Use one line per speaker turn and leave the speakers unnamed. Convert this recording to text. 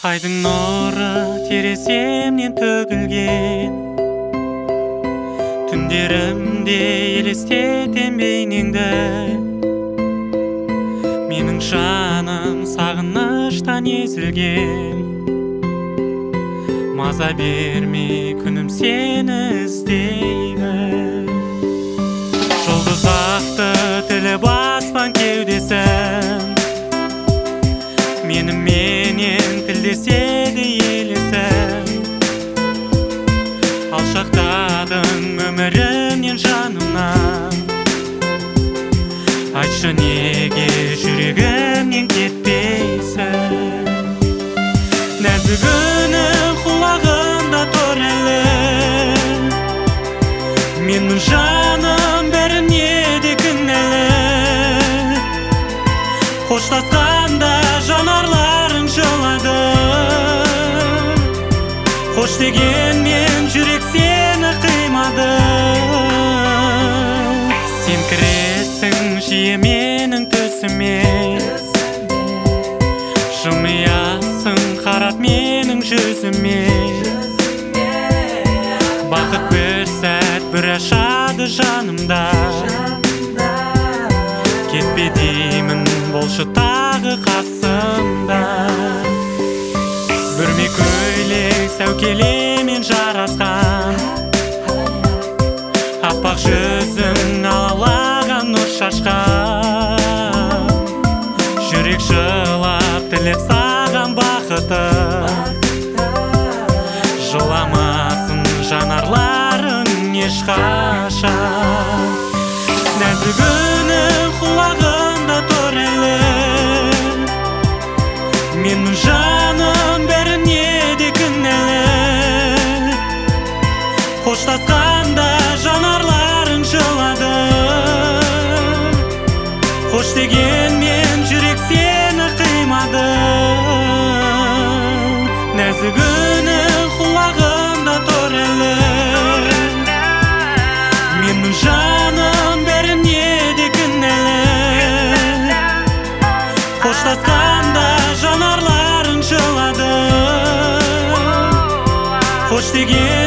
Айдың нұры тереземнен төгілген, түндерімде елестетем бейнеңді. Менің жаным сағыныштан езілген, маза бермей күнім сені іздейді. Жұлдыз ақты тіліп аспан кеудесін, меніменен тілдеседі елесің. Алшақтадың өмірімнен жанымнан, айтшы неге жүрегімнен кетпейсің. Нәзік үнің құлағымда тұр әлі, менің жаным бәріне де кінәлі. Қоштасқанда жанарларың жылады, қош дегенмен жүрек сені қимады. Сен кіресің жиі менің төсіме, жымиясың қарап менің жүзіме. Бақыт бір сәт бір ашады жанымда, кетпе деймін болшы тағы қасымда. Бүрме көйлек сәукелемен жарасқан, аппақ жүзің алалаған нұр шашқан. Жүрек жылап тілеп саған бақытын, жыламасын жанарларың ешқашан. Нәзік үнің құлағымда тұр әлі, менің жаным бәріне де кінәлі. Қоштасқанда жанарларың жылады, қош дегенмен жүрек сені қимады. Нәзік үнің құлағымда тұр әлі, менің жаным бәріне де кінәлі. Қоштасқанда жанарларың жылады, қош деген